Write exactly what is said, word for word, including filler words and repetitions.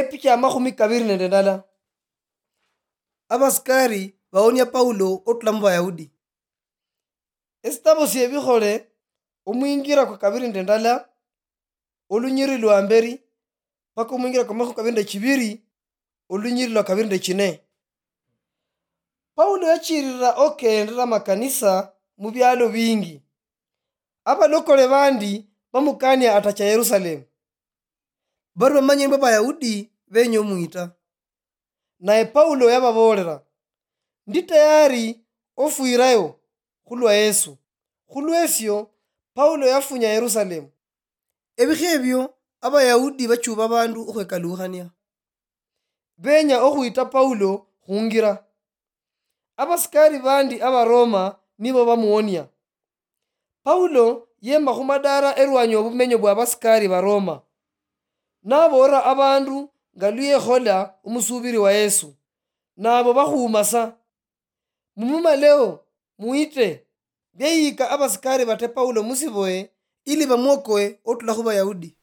epicha amakhumi kaviri nende ndala. abasikari bawonia paulo otula mu bayahudi. esitabo syebikhole omwingira kwa kaviri nende ndala olunyiri lwa mberi paka omwingira kwa makhu kaviri nende chiviri olunyiri lwa kaviri nende chine. paulo yachirira okendera makanisa mu byalo bingi. abalokole bandi bamukania atacha yerusalemu. bari bamanyire mba bayahudi benye omwita. naye paulo yababolera ndi tayari ofwirayo khulwa yesu. khulwesyo paulo yafunya yerusalemu. ebikho ebyo abayahudi bachuba bandu okhwekalukhania. benya okhwita paulo khungira. abasikari bandi abaroma nibo bamuwonia. paulo yemba khumadara erwanyi obumenyo bwa basikari baroma nabora abandu nga luyekhola omusubiri wa yesu nabo bakhumasa. mumumaleo muite byeyika abasikari bate paulo musiboye ili bamwokoe otula khu bayahudi.